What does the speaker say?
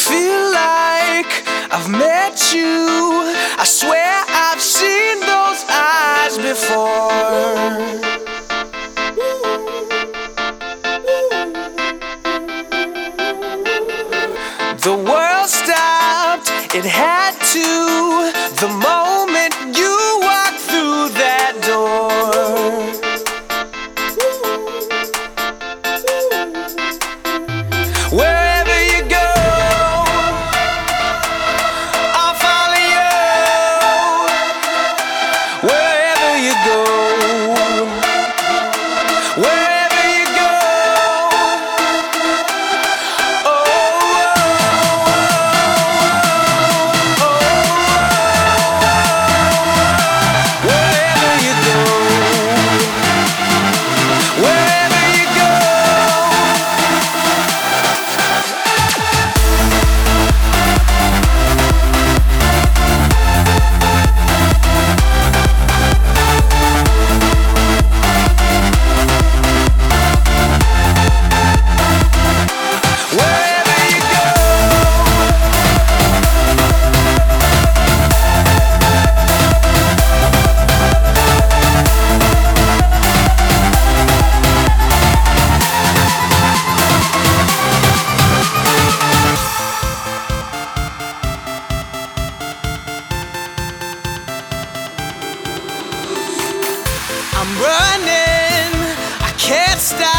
feel like I've met you. I swear I've seen those eyes before. The world stopped, it had to, the moment you walked through that door. Wherever you go, I'll follow you. Wherever you go, wherever you go. Oh, wherever you go, wherever you go. I'm running, I can't stop.